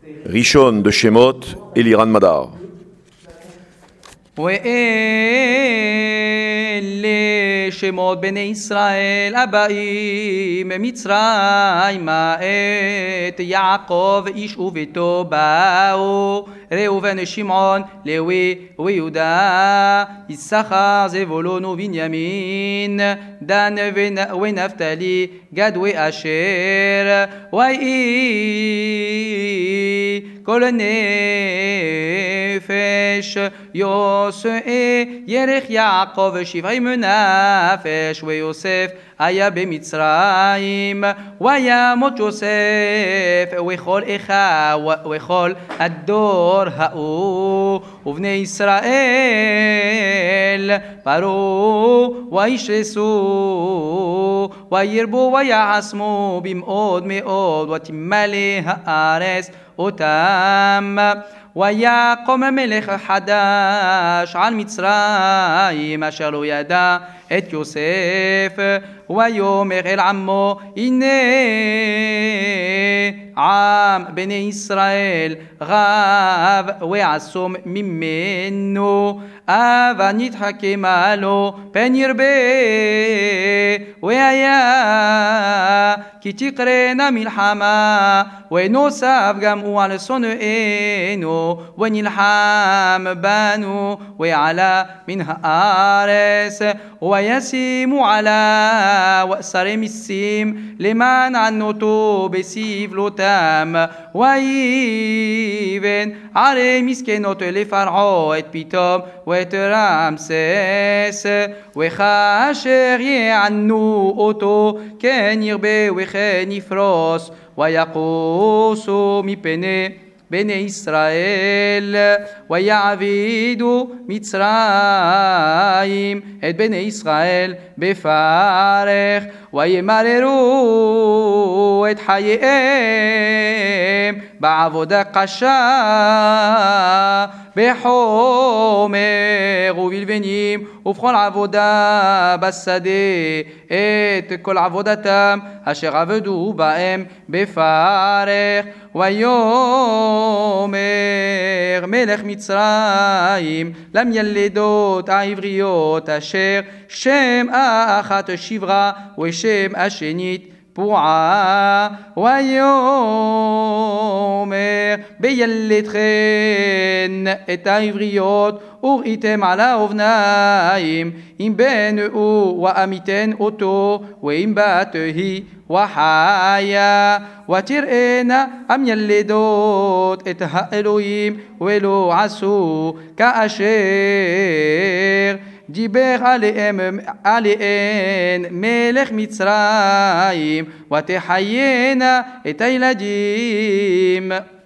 Rishon de Shemot, Eliran Madar. ואלה שמות בני ישראל הבאים ממצרימה את יעקב איש וביתו באו ראובן שמעון לוי ויהודה יששכר זבולון ובנימין דן ונפתלי גד ואשר ויהי כל נפש יוסף ירך יעקב 70 נפש ויוסף היה במצרים וימות יוסף וכל אחיו וכל הדור ההוא ובני ישראל פרו וישרסו וירבו ויעצמו במאוד מאוד ותמלא הארץ אותם ויקום מלך חדש על מצרים אשר לא ידע את יוסף ויאמר אל עמו הנה עם בני ישראל רב ועצום ממנו אבל נתחכמה לו פן ירבה והיה כי תקרנה מלחמה ונוסף גם הוא על שונאינו ונלחם בנו ועלה מן הארץ וישימו עליו שרי מסים למען ענותו בסבלותם ויבן ערי מסכנות לפרעה את פתאום ואת רמסס וכאשר יענו אותו כן ירבה וכן יפרוס ויחוסו מפני בני ישראל ויעבידו מצרים את בני ישראל בפרך וימררו את חייהם בעבודה קשה בחומר ובלבנים ובכל עבודה בשדה את כל עבודתם אשר עבדו בהם בפרך ויאמר מלך מצרים למילדות העבריות אשר שם אחת שברה ושם השנית פועה ויאמר בילדכן את העבריות וראיתם על האבניים אם בן הוא ואמיתן אותו ואם בת היא וחיה ותראינה המילדות את האלוהים ולא עשו כאשר דיבר עליהן מלך מצרים ותחיינה את הילדים